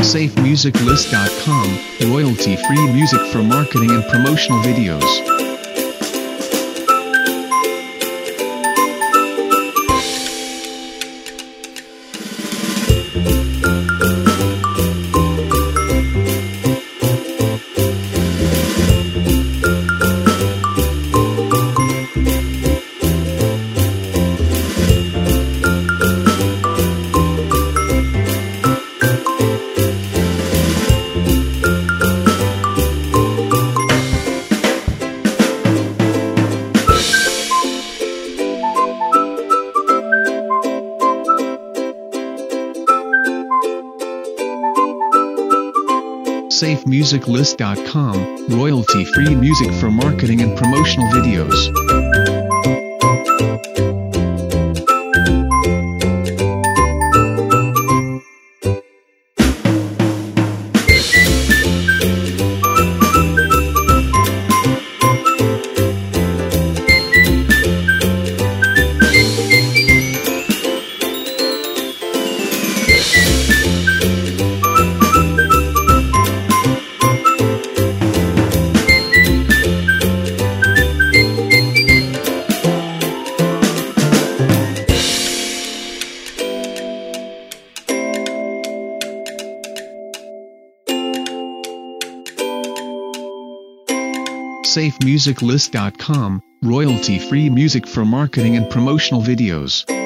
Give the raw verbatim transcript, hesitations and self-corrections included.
safe music list dot com, royalty-free music for marketing and promotional videos. safe music list dot com, royalty-free music for marketing and promotional videos. safe music list dot com, royalty-free music for marketing and promotional videos.